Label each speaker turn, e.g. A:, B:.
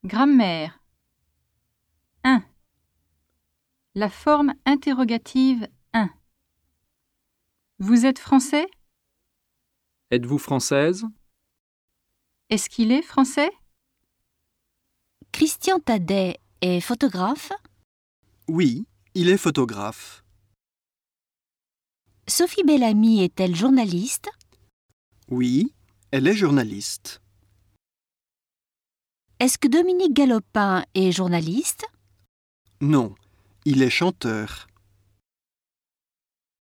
A: Grammaire 1. La forme interrogative 1. Vous êtes français?
B: Êtes-vous française?
A: Est-ce qu'il est français?
C: Christian Tadet est photographe?
D: Oui, il est photographe.
C: Sophie Bellamy est-elle journaliste?
D: Oui, elle est journaliste.
C: Est-ce que Dominique Galopin est journaliste?
D: Non, il est chanteur.